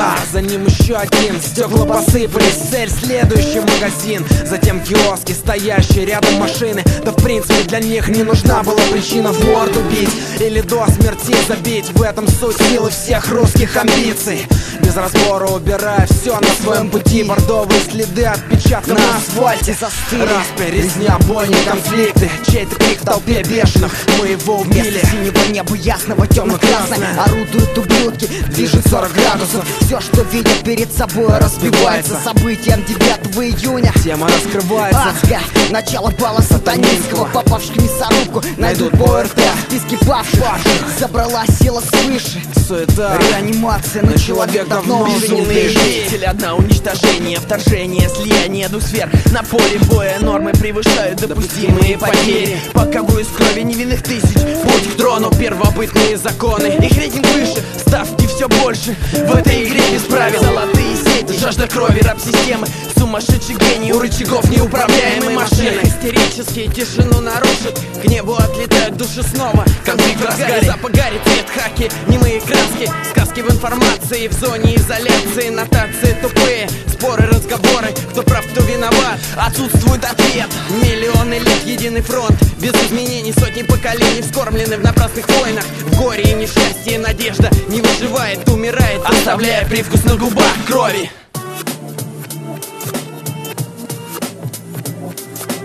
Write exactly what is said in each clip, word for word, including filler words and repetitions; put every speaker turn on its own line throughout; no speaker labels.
суета, за ним еще один. Стекла посыпались, цель следующий магазин. Затем киоски, стоящие рядом машины. Да в принципе для них не нужна была причина в морду бить или до смерти забить. В этом суть силы всех русских амбиций. Без разбора убирая все на своем пути. Бордовые следы отпечатков на асфальте застыли. Распри, резня, бойни, конфликты. Чей-то крик в толпе бешеных, мы его убили.
Вместо синего неба ясного темно-красное орудуют ублюдки, движет сорок градусов. Все, что видят перед собой, разбивается событием девятого июня.
Тема раскрывается.
Адская, начало бала сатанинского. Попавших в мясорубку найдут по эр тэ. В списке павших забрала сила свыше.
Суета,
реанимация, но человек давно уже не дышит.
Цель одна — уничтожение, вторжение, слияние двух сфер. На поле боя нормы превышают допустимые потери. Пока бой из крови невинных тысяч, путь к трону, первобытные законы. Их рейтинг выше, ставки все больше. В этой игре без правил золотые сети, жажда крови, раб-системы. Сумасшедший гений, у рычагов неуправляемой машины. Истерические тишину нарушат, к небу отлетают души снова. Конфликт в разгаре, запах гари, цвет хаки, немые краски. Сказки в информации, в зоне изоляции. Нотации тупые, споры, разговоры. Кто прав, кто виноват, отсутствует ответ. Миллионы лет, единый фронт. Без изменений, сотни поколений вскормлены в напрасных войнах. В горе и несчастье надежда не выживает, умирает, оставляя привкус на губах крови.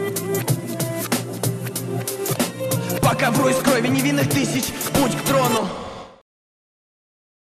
По ковру из крови невинных тысяч, путь к трону.